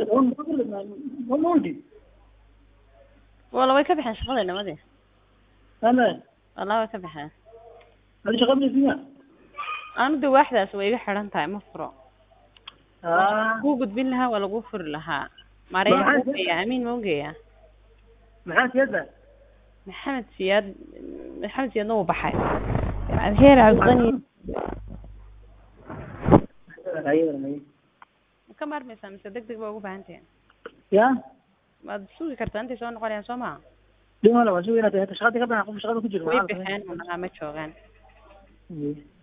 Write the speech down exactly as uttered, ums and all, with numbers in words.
والله way ka baxeen shaqadeena made أنا والله way ka baxeen هذه شغلني فيها aanu de waaxdaas way iga xiran tahay ma furo آه ku gudbin lahaa waa lagu furi lahaa ما mareeya عاد ya amiin ma ogeeyaa معاك يدا maxamed siyaad maxamed siyaadna wuu baxay heer cabdiqani أيوة ka maarmaysaa mise deg deg baa ugu baahan tahay يا maad sugi kartaa intay soo noqonayaan soo maha دي ولا وشو هنا تشغلتي قبل أقوم شغلة كتير way baxeen unahaa ma joogaan